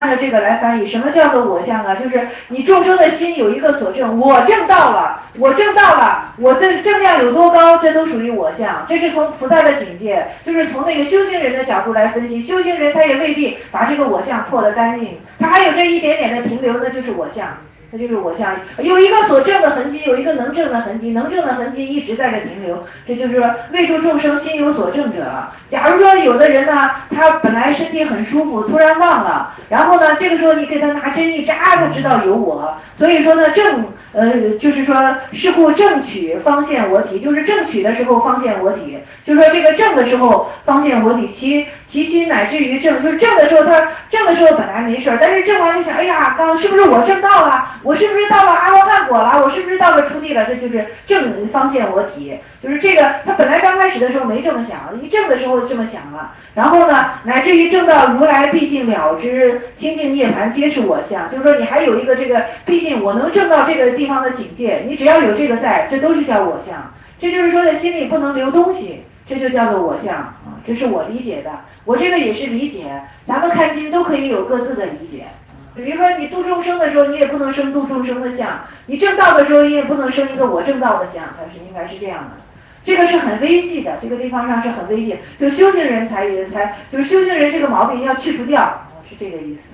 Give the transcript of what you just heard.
按照这个来翻译，什么叫做我相啊？就是你众生的心有一个所证，我证到了，我证到了，我的正量有多高，这都属于我相。这是从菩萨的境界，就是从那个修行人的角度来分析。修行人他也未必把这个我相破得干净，他还有这一点点的停留，那就是我相。那就是我相，有一个所证的痕迹，有一个能证的痕迹，能证的痕迹一直在这停留，这就是说为助众生心有所证者。假如说有的人呢，他本来身体很舒服，突然忘了，然后呢，这个时候你给他拿针一扎，他知道有我。所以说呢，就是说是故正取方现我体，就是正取的时候方现我体，就是说这个正的时候方现我体，其心乃至于正，就是正的时候他正的时候本来没事，但是正完就想，哎呀，刚是不是我正到了？我是不是到了阿罗汉果了？我是不是到了初地了？这就是正方现我体，就是这个他本来刚开始的时候没这么想，一正的时候这么想了，然后呢，乃至于正到如来毕竟了知清净涅槃皆是我相，就是说你还有一个这个，毕竟我能证到这个地方的境界，你只要有这个在，这都是叫我相。这就是说在心里不能留东西，这就叫做我相啊，这是我理解的，我这个也是理解，咱们看经都可以有各自的理解。比如说你度众生的时候，你也不能生度众生的相；你正道的时候，你也不能生一个我正道的相，它是应该是这样的。这个是很微细的，这个地方上是很微细，就修行人就是修行人这个毛病要去除掉，是这个意思。